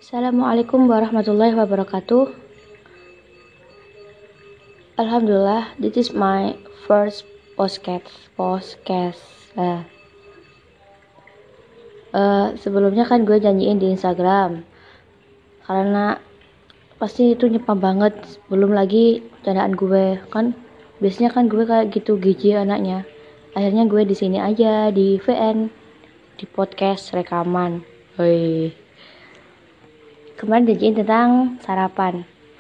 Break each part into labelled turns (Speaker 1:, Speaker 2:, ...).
Speaker 1: Assalamualaikum warahmatullahi wabarakatuh. Alhamdulillah, this is my first podcast. Sebelumnya kan gue janjiin di Instagram, karena pasti itu nyepam banget. Belum lagi candaan gue kan, biasanya kan gue kayak gitu gigi anaknya. Akhirnya gue di sini aja di VN, di podcast rekaman. Woi. Kemarin janjiin tentang sarapan.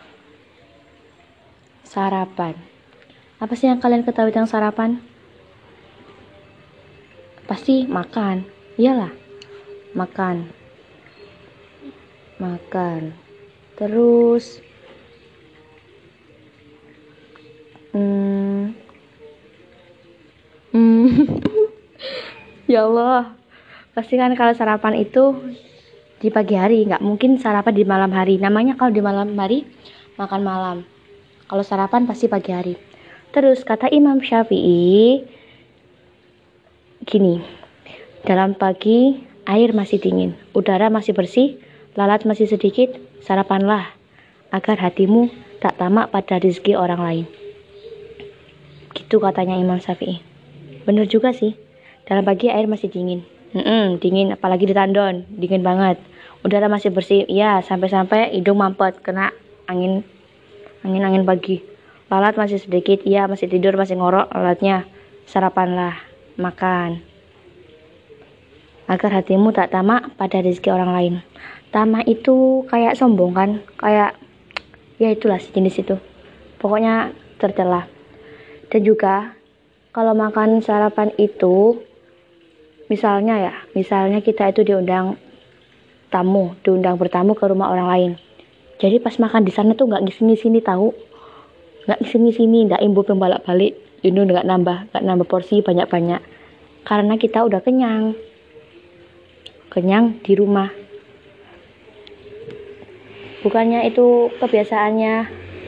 Speaker 1: Apa sih yang kalian ketahui tentang sarapan? Pasti makan. Iyalah, makan. Terus ya Allah, pasti kan kalau sarapan itu di pagi hari, nggak mungkin sarapan di malam hari. Namanya kalau di malam hari makan malam. Kalau sarapan pasti pagi hari. Terus kata Imam Syafi'i gini, dalam pagi air masih dingin, udara masih bersih, lalat masih sedikit, sarapanlah agar hatimu tak tamak pada rezeki orang lain. Gitu katanya Imam Syafi'i. Bener juga sih, dalam pagi air masih dingin. Dingin, apalagi di Tandon, dingin banget. Udara masih bersih, ya sampai-sampai hidung mampet kena angin pagi. Lalat masih sedikit, ya masih tidur, masih ngorok lalatnya. Sarapanlah, makan, agar hatimu tak tamak pada rezeki orang lain. Tamak itu kayak sombong kan, kayak ya itulah sejenis itu. Pokoknya tercela. Dan juga kalau makan sarapan itu, misalnya kita itu diundang bertamu ke rumah orang lain. Jadi pas makan di sana tuh nggak sini tahu, nggak imbu pembalak-balik, itu nggak nambah porsi banyak-banyak, karena kita udah kenyang di rumah. Bukannya itu kebiasaannya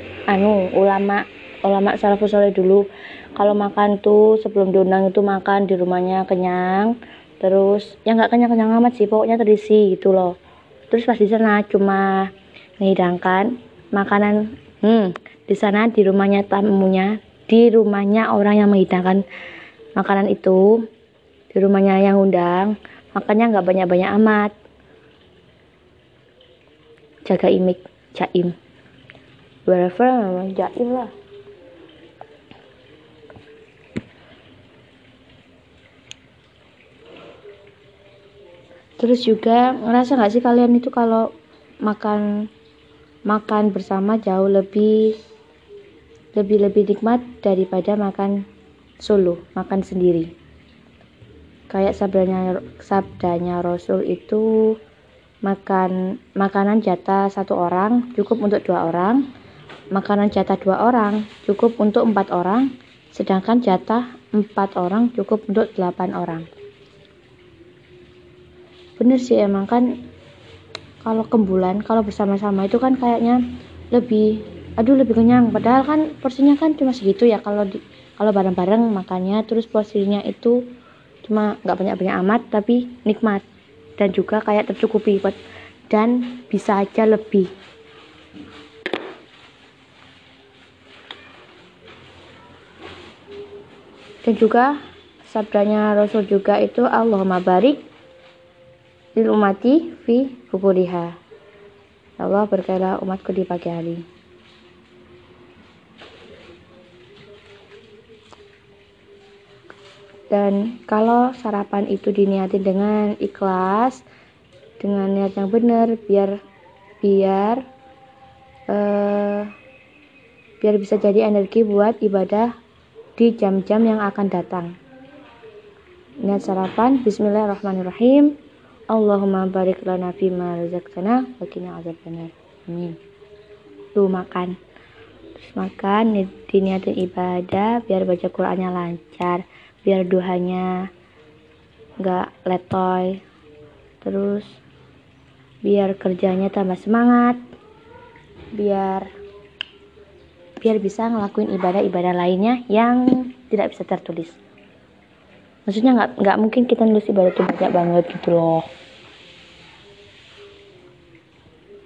Speaker 1: ulama salafus saleh dulu, kalau makan tuh sebelum diundang itu makan di rumahnya kenyang, terus ya nggak kenyang amat sih, pokoknya terisi gitu loh. Terus pas di sana cuma menghidangkan makanan di sana, di rumahnya tamunya, di rumahnya orang yang menghidangkan makanan itu, di rumahnya yang undang, makannya nggak banyak-banyak amat. Jaga image, jaim, wherever, jaim lah. Terus juga ngerasa nggak sih kalian itu kalau makan bersama jauh lebih nikmat daripada makan solo, makan sendiri. Kayak sabdanya Rasul itu, makanan jatah 1 orang cukup untuk 2 orang, makanan jatah 2 orang cukup untuk 4 orang, sedangkan jatah 4 orang cukup untuk 8 orang. Bener sih, emang kan kalau kembulan, kalau bersama-sama itu kan kayaknya lebih kenyang, padahal kan porsinya kan cuma segitu ya. Kalau bareng-bareng makannya, terus porsinya itu cuma nggak banyak-banyak amat, tapi nikmat dan juga kayak tercukupi dan bisa aja lebih. Dan juga sabdanya Rasul juga itu, Allahumma barik lil umati fi bukuriha. Allah berkailah umatku di pagi hari. Dan kalau sarapan itu diniatin dengan ikhlas, dengan niat yang benar, biar bisa jadi energi buat ibadah di jam-jam yang akan datang. Niat sarapan, bismillahirrahmanirrahim, Allahumma barik lana fima razaqtana wa qina adzabannar. Amin. Tuh makan. Terus makan, diniatin ibadah, biar baca Qur'annya lancar, biar duhanya nggak letoy, terus biar kerjanya tambah semangat, biar bisa ngelakuin ibadah lainnya yang tidak bisa tertulis. Maksudnya nggak mungkin kita nulis ibadah itu banyak banget gitu loh.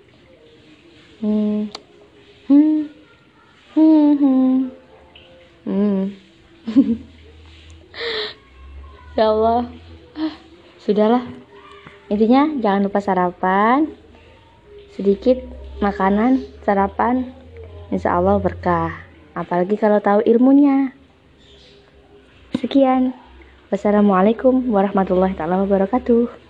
Speaker 1: Hmm. Hmm. Hmm. Hmm. Hmm. Ya Allah, sudahlah. Intinya jangan lupa sarapan, sedikit makanan sarapan, insya Allah berkah. Apalagi kalau tahu ilmunya. Sekian. Wassalamualaikum warahmatullahi wabarakatuh.